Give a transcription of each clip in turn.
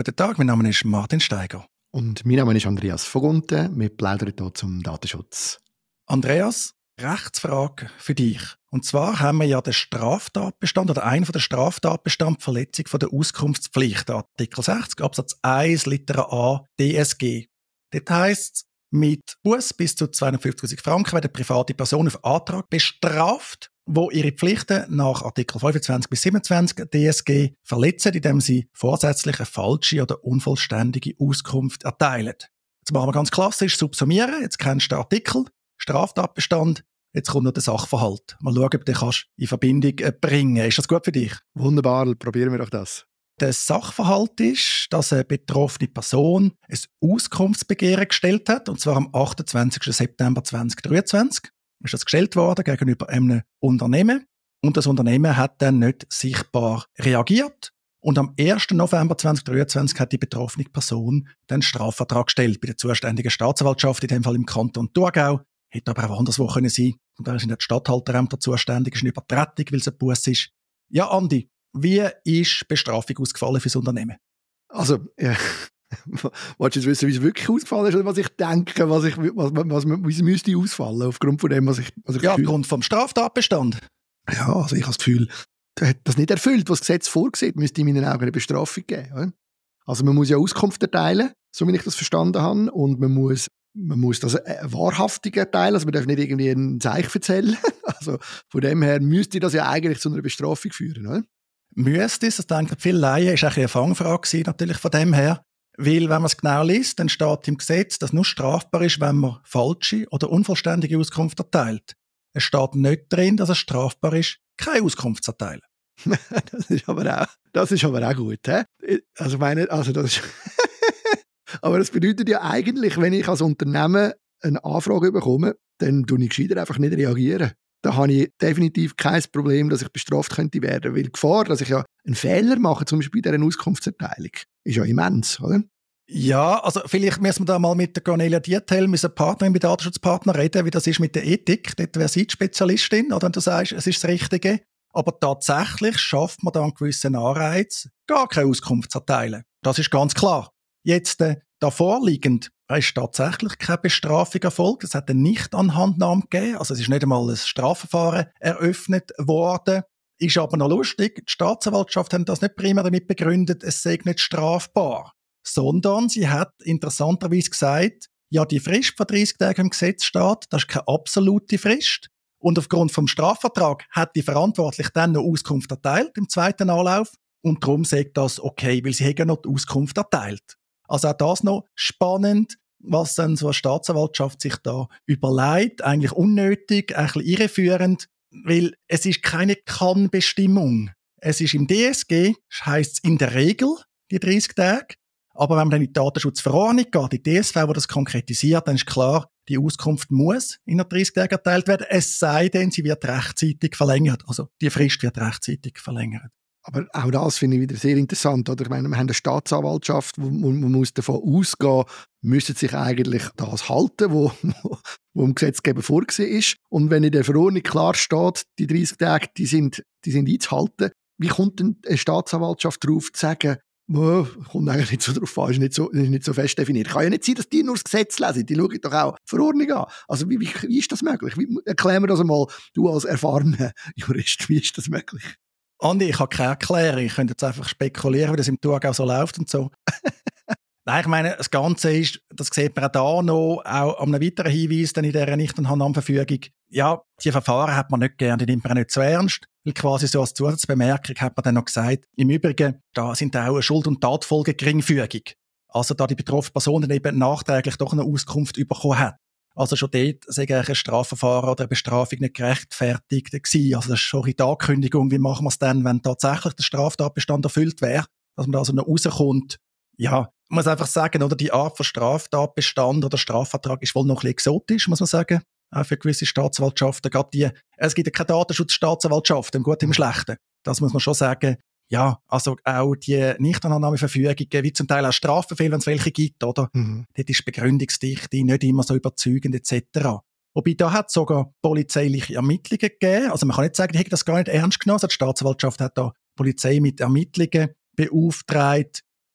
Guten Tag, mein Name ist Martin Steiger. Und mein Name ist Andreas Vogunten. Wir plaudern hier zum Datenschutz. Andreas, Rechtsfrage für dich. Und zwar haben wir ja den Straftatbestand oder einen der Straftatbestand Verletzung von der Auskunftspflicht, Artikel 60 Absatz 1 Litera A DSG. Dort heisst es, mit Buß bis zu 250'000 Franken werden private Personen auf Antrag bestraft, wo ihre Pflichten nach Artikel 25 bis 27 DSG verletzen, indem sie vorsätzlich eine falsche oder unvollständige Auskunft erteilen. Jetzt machen wir ganz klassisch subsumieren. Jetzt kennst du den Artikel, Straftatbestand. Jetzt kommt noch der Sachverhalt. Mal schauen, ob du den kannst in Verbindung bringen. Ist das gut für dich? Wunderbar, probieren wir doch das. Der Sachverhalt ist, dass eine betroffene Person ein Auskunftsbegehren gestellt hat, und zwar am 28. September 2023. Ist das gestellt worden gegenüber einem Unternehmen. Und das Unternehmen hat dann nicht sichtbar reagiert. Und am 1. November 2023 hat die betroffene Person den Strafvertrag gestellt bei der zuständigen Staatsanwaltschaft, in dem Fall im Kanton Thurgau. Hätte aber auch anderswo können sein. Und da ist in der Statthalterämter zuständig, ist eine Übertretung, weil es ein Buß ist. Ja, Andi, wie ist die Bestrafung ausgefallen für das Unternehmen? Also, willst du jetzt wissen, wie es wirklich ausgefallen ist, oder was ich denke, wie es müsste ausfallen, aufgrund von dem, was ich ja, aufgrund vom Straftatbestand. Ja, also ich habe das Gefühl, der hat das nicht erfüllt, was das Gesetz vorsieht, müsste in meinen Augen eine Bestrafung geben. Oder? Also man muss ja Auskunft erteilen, so wie ich das verstanden habe, und man muss das wahrhaftig erteilen, also man darf nicht irgendwie ein Zeichen erzählen. Also von dem her müsste das ja eigentlich zu einer Bestrafung führen, oder? Müsste es, das denken viele Laien, ist auch eine Fangfrage gewesen, natürlich von dem her. Weil, wenn man es genau liest, dann steht im Gesetz, dass nur strafbar ist, wenn man falsche oder unvollständige Auskunft erteilt. Es steht nicht drin, dass es strafbar ist, keine Auskunft zu erteilen. Das ist aber auch gut, hä? Also das ist aber das bedeutet ja eigentlich, wenn ich als Unternehmen eine Anfrage bekomme, dann tue ich gescheiter einfach nicht reagieren. Da habe ich definitiv kein Problem, dass ich bestraft könnte werden. Weil die Gefahr, dass ich ja einen Fehler mache, zum Beispiel bei dieser Auskunftserteilung, ist ja immens, oder? Ja, also vielleicht müssen wir da mal mit der Cornelia Diethelm, unserer Partnerin bei Datenschutzpartner, reden, wie das ist mit der Ethik. Dort wäre sie die Spezialistin, oder wenn du sagst, es ist das Richtige. Aber tatsächlich schafft man da einen gewissen Anreiz, gar keine Auskunft zu erteilen. Das ist ganz klar. Jetzt, davor liegend, ist tatsächlich keine Bestrafung erfolgt. Es hat eine Nichtanhandnahme gegeben. Also es ist nicht einmal ein Strafverfahren eröffnet worden. Ist aber noch lustig, die Staatsanwaltschaft hat das nicht primär damit begründet, es sei nicht strafbar. Sondern sie hat interessanterweise gesagt, ja, die Frist von 30 Tagen im Gesetz steht, das ist keine absolute Frist. Und aufgrund vom Strafvertrag hat die Verantwortliche dann noch Auskunft erteilt im zweiten Anlauf. Und darum sagt das okay, weil sie haben ja noch die Auskunft erteilt. Also auch das noch spannend, was dann so eine Staatsanwaltschaft sich da überlegt. Eigentlich unnötig, ein bisschen irreführend, weil es ist keine Kann-Bestimmung. Es ist im DSG, das heisst in der Regel die 30 Tage. Aber wenn man dann in die Datenschutzverordnung geht, die DSV, die das konkretisiert, dann ist klar, die Auskunft muss in 30 Tagen erteilt werden, es sei denn, sie wird rechtzeitig verlängert. Also die Frist wird rechtzeitig verlängert. Aber auch das finde ich wieder sehr interessant. Oder? Ich meine, wir haben eine Staatsanwaltschaft, wo man muss davon ausgehen, müssen sich eigentlich das halten, wo im Gesetzgeber vorgesehen ist. Und wenn in der Verordnung klar steht, die 30 Tage, die sind einzuhalten, wie kommt denn eine Staatsanwaltschaft darauf zu sagen, kommt eigentlich nicht so drauf an, ist nicht so fest definiert. Kann ja nicht sein, dass die nur das Gesetz lesen, die schauen doch auch die Verordnung an. Also wie ist das möglich? Erklär mir das einmal, du als erfahrener Jurist, wie ist das möglich? Andi, ich habe keine Erklärung. Ich könnte jetzt einfach spekulieren, wie das im Thurgau so läuft und so. Nein, ich meine, das Ganze ist, das sieht man auch da noch, auch an einem weiteren Hinweis dann in dieser Nichtanhandnahmeverfügung. Ja, die Verfahren hat man nicht gern, die nimmt man nicht so ernst. Weil quasi so als Zusatzbemerkung hat man dann noch gesagt, im Übrigen, da sind auch eine Schuld- und Tatfolge geringfügig. Also da die betroffene Person dann eben nachträglich doch eine Auskunft bekommen hat. Also schon dort sei ein Strafverfahren oder eine Bestrafung nicht gerechtfertigt gewesen. Also das ist schon die Ankündigung, wie machen wir es dann, wenn tatsächlich der Straftatbestand erfüllt wäre, dass man da also noch rauskommt. Ja, ich muss einfach sagen, oder die Art von Straftatbestand oder Strafvertrag ist wohl noch ein bisschen exotisch, muss man sagen. Auch für gewisse Staatsanwaltschaften. Es gibt ja keine Datenschutzstaatsanwaltschaft, im Guten, im Schlechten. Das muss man schon sagen. Ja, also auch die Nichtanannahmeverfügungen, wie zum Teil auch Strafbefehle, wenn es welche gibt, oder? Dort ist die Begründungsdichte nicht immer so überzeugend etc. Wobei da hat es sogar polizeiliche Ermittlungen gegeben. Also man kann nicht sagen, die hätten das gar nicht ernst genommen. Also die Staatsanwaltschaft hat da die Polizei mit Ermittlungen beauftragt.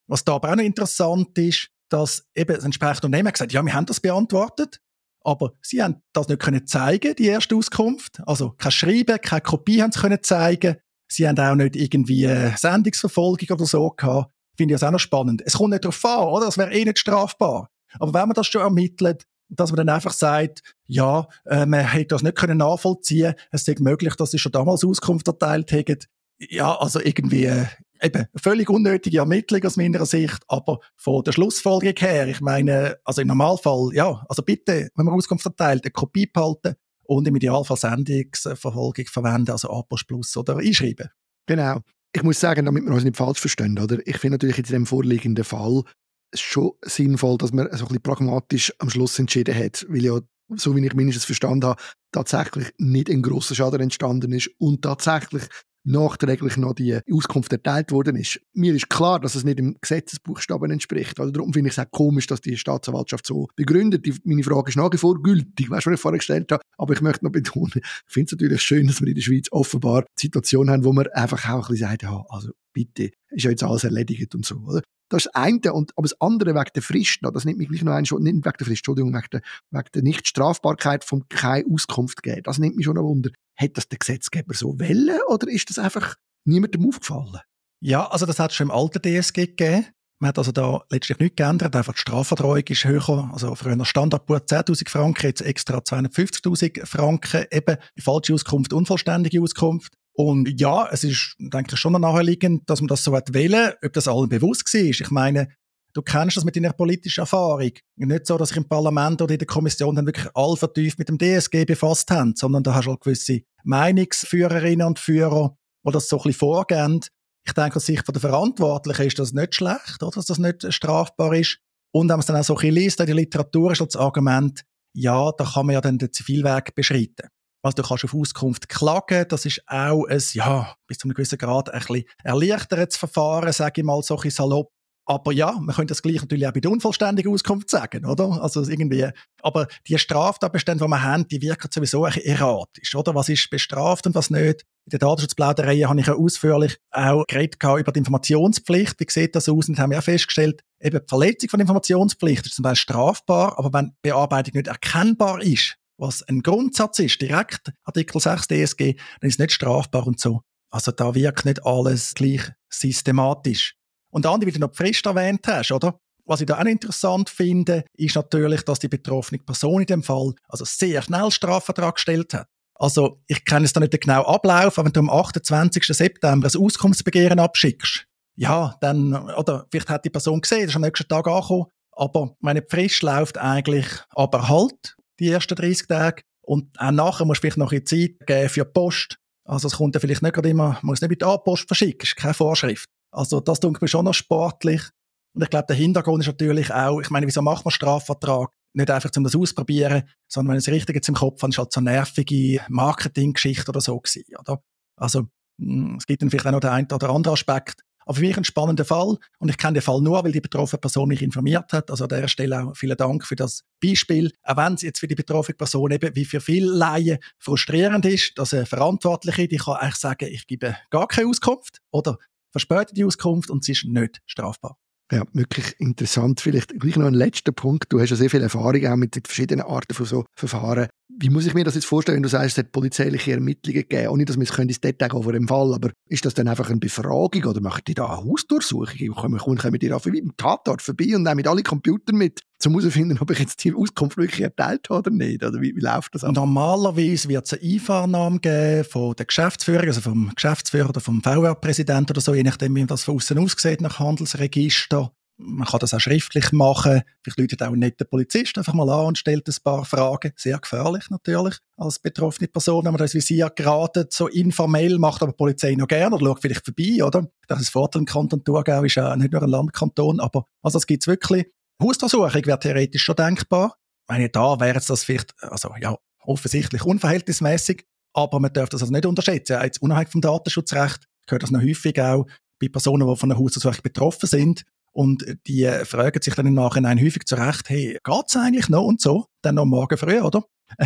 Was da aber auch noch interessant ist, dass eben das entsprechende Unternehmen gesagt, ja, wir haben das beantwortet, aber sie haben das nicht können zeigen, die erste Auskunft. Also kein Schreiben, keine Kopie haben sie können zeigen. Sie haben auch nicht irgendwie Sendungsverfolgung oder so gehabt. Finde ich das auch noch spannend. Es kommt nicht darauf an, oder? Das wäre eh nicht strafbar. Aber wenn man das schon ermittelt, dass man dann einfach sagt, ja, man hätte das nicht können nachvollziehen, es sei möglich, dass sie schon damals Auskunft erteilt hätten. Ja, also irgendwie eben völlig unnötige Ermittlung aus meiner Sicht, aber von der Schlussfolgerung her, ich meine, also im Normalfall, ja, also bitte, wenn man Auskunft erteilt, eine Kopie behalten und im Idealfall Sendungsverfolgung verwenden, also A++ oder einschreiben. Genau. Ich muss sagen, damit wir uns nicht falsch verstehen, oder? Ich finde natürlich jetzt in dem vorliegenden Fall schon sinnvoll, dass man so ein bisschen pragmatisch am Schluss entschieden hat, weil ja, so wie ich mindestens verstanden habe, tatsächlich nicht ein grosser Schaden entstanden ist und tatsächlich nachträglich noch die Auskunft erteilt worden ist. Mir ist klar, dass es nicht dem Gesetzesbuchstaben entspricht. Also darum finde ich es auch komisch, dass die Staatsanwaltschaft so begründet. Meine Frage ist nach wie vor gültig, weißt du, was ich vorher gestellt habe. Aber ich möchte noch betonen, ich finde es natürlich schön, dass wir in der Schweiz offenbar die Situation haben, wo wir einfach auch ein bisschen sagen, ja, also bitte, ist ja jetzt alles erledigt und so, oder? Das ist das eine, aber das andere wegen der Frist noch, das nimmt mich gleich noch nicht wegen der Frist, Entschuldigung, wegen der Nichtstrafbarkeit von keine Auskunft geben. Das nimmt mich schon ein Wunder. Hat das der Gesetzgeber so wollen oder ist das einfach niemandem aufgefallen? Ja, also das hat es schon im alten DSG gegeben. Man hat also da letztlich nichts geändert, einfach die Strafvertreuung ist höher, also früher Standardbuch 10'000 Franken, jetzt extra 250'000 Franken, eben falsche Auskunft, unvollständige Auskunft. Und ja, es ist, denke ich, schon naheliegend, dass man das so wählen, ob das allen bewusst war. Ich meine, du kennst das mit deiner politischen Erfahrung. Nicht so, dass sich im Parlament oder in der Kommission dann wirklich alle vertieft mit dem DSG befasst haben, sondern da hast du halt gewisse Meinungsführerinnen und Führer, die das so ein bisschen vorgeben. Ich denke, aus Sicht der Verantwortlichen ist das nicht schlecht, oder, dass das nicht strafbar ist. Und wenn man es dann auch so ein bisschen liest, in der Literatur ist das Argument, ja, da kann man ja dann den Zivilweg beschreiten. Also du kannst auf Auskunft klagen, das ist auch ein, ja, bis zu einem gewissen Grad ein bisschen erleichtertes Verfahren, sage ich mal, so ein bisschen salopp. Aber ja, man könnte das gleich natürlich auch bei der unvollständigen Auskunft sagen, oder? Also irgendwie, aber die Straftatbestände, die wir haben, die wirken sowieso ein bisschen erratisch, oder? Was ist bestraft und was nicht? In der Datenschutzplauderei habe ich ja ausführlich auch geredet über die Informationspflicht. Wie sieht das aus? Und haben wir auch festgestellt, eben die Verletzung von der Informationspflicht ist zum Beispiel strafbar, aber wenn die Bearbeitung nicht erkennbar ist, was ein Grundsatz ist, direkt Artikel 6 DSG, dann ist es nicht strafbar und so. Also da wirkt nicht alles gleich systematisch. Und dann, wie du noch die Frist erwähnt hast, oder? Was ich da auch interessant finde, ist natürlich, dass die betroffene Person in dem Fall also sehr schnell Strafvertrag gestellt hat. Also ich kenne es da nicht den genauen Ablauf, aber wenn du am 28. September ein Auskunftsbegehren abschickst, ja, dann, oder vielleicht hat die Person gesehen, das ist am nächsten Tag angekommen, aber meine Frist läuft eigentlich aber halt die ersten 30 Tage und auch nachher musst du vielleicht noch ein bisschen Zeit geben für die Post. Also es kommt ja vielleicht nicht gerade immer, muss nicht mit der A-Post verschicken, ist keine Vorschrift. Also das denke mir schon noch sportlich. Und ich glaube, der Hintergrund ist natürlich auch, ich meine, wieso macht man Strafvertrag? Nicht einfach, um das auszuprobieren, sondern wenn es richtig jetzt im Kopf hat, ist halt so eine nervige Marketinggeschichte oder so gewesen, oder? Also, es gibt dann vielleicht auch noch den einen oder anderen Aspekt. Aber für mich ein spannender Fall. Und ich kenne den Fall nur, weil die betroffene Person mich informiert hat. Also an dieser Stelle auch vielen Dank für das Beispiel. Auch wenn es jetzt für die betroffene Person eben wie für viele Laien frustrierend ist, dass eine Verantwortliche, die kann eigentlich sagen, ich gebe gar keine Auskunft oder verspätete Auskunft und sie ist nicht strafbar. Ja, wirklich interessant. Vielleicht gleich noch ein letzter Punkt. Du hast ja sehr viel Erfahrung auch mit den verschiedenen Arten von so Verfahren. Wie muss ich mir das jetzt vorstellen, wenn du sagst, es hat polizeiliche Ermittlungen gegeben, ohne dass wir es ins Detail gehen vor dem Fall, aber ist das dann einfach eine Befragung oder macht die da eine Hausdurchsuchung? Kommen die da mit dem Tatort vorbei und nehmen alle Computer mit, um herauszufinden, ob ich jetzt die Auskunft wirklich erteilt habe oder nicht? Oder wie läuft das ab? Normalerweise wird es eine Einvernahme geben von der Geschäftsführung, also vom Geschäftsführer oder vom VR-Präsidenten oder so, je nachdem, wie das von außen aussieht, nach Handelsregister. Man kann das auch schriftlich machen. Vielleicht läutet auch ein netter Polizist einfach mal an und stellt ein paar Fragen. Sehr gefährlich natürlich als betroffene Person, wenn man das Visier geraten, so informell macht, aber die Polizei noch gerne oder schaut vielleicht vorbei, oder? Das ist ein Vorteil im Kanton Thurgau, ist ja nicht nur ein Landkanton, aber also es gibt's wirklich. Hausdurchsuchung wäre theoretisch schon denkbar. Ich meine, da wäre jetzt das vielleicht, also ja, offensichtlich unverhältnismäßig, aber man darf das also nicht unterschätzen. Ja, jetzt unabhängig vom Datenschutzrecht gehört das noch häufig auch bei Personen, die von einer Hausdurchsuchung betroffen sind. Und die fragen sich dann im Nachhinein häufig zurecht, hey, geht's eigentlich noch und so? Dann noch morgen früh, oder?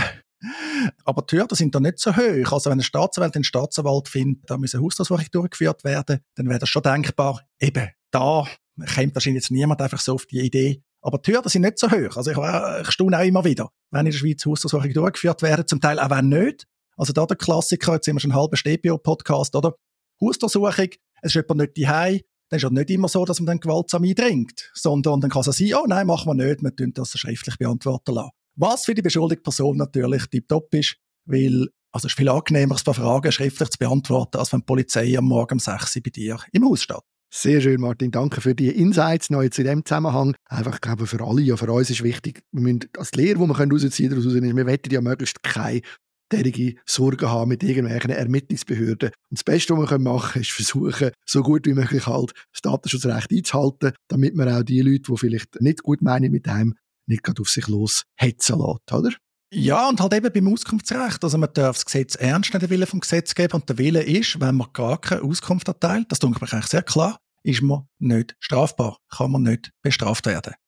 Aber die Hürden sind da nicht so hoch. Also wenn ein Staatsanwalt einen Staatsanwalt findet, da muss eine Hausdurchsuchung durchgeführt werden, dann wäre das schon denkbar, eben, da kommt wahrscheinlich jetzt niemand einfach so auf die Idee. Aber die Hürden sind nicht so hoch. Also ich staune auch immer wieder, wenn in der Schweiz Hausdurchsuchungen durchgeführt werden, zum Teil auch wenn nicht. Also da der Klassiker, jetzt sind wir schon einen halben StPO-Podcast, oder? Hausdurchsuchung, es ist jemand nicht daheim, dann ist es nicht immer so, dass man dann gewaltsam eindringt, sondern dann kann es sein, oh nein, machen wir nicht, wir tun das schriftlich beantworten lassen. Was für die beschuldigte Person natürlich tipptopp ist, weil es ist viel angenehmer, ein paar Fragen schriftlich zu beantworten, als wenn die Polizei am Morgen um 6 Uhr bei dir im Haus steht. Sehr schön, Martin. Danke für die Insights noch jetzt in diesem Zusammenhang. Einfach, ich glaube, für alle, ja, für uns ist wichtig, wir müssen als Lehre, die wir rausziehen können, wir wollen ja möglichst keine derige Sorgen haben mit irgendwelchen Ermittlungsbehörden. Und das Beste, was wir machen können, ist versuchen, so gut wie möglich halt das Datenschutzrecht einzuhalten, damit man auch die Leute, die vielleicht nicht gut meinen mit einem, nicht gerade auf sich loshetzen lässt, oder? Ja, und halt eben beim Auskunftsrecht. Also man darf das Gesetz ernst nehmen, den Willen vom Gesetzgeber. Und der Wille ist, wenn man gar keine Auskunft erteilt, das denke ich eigentlich sehr klar, ist man nicht strafbar, kann man nicht bestraft werden.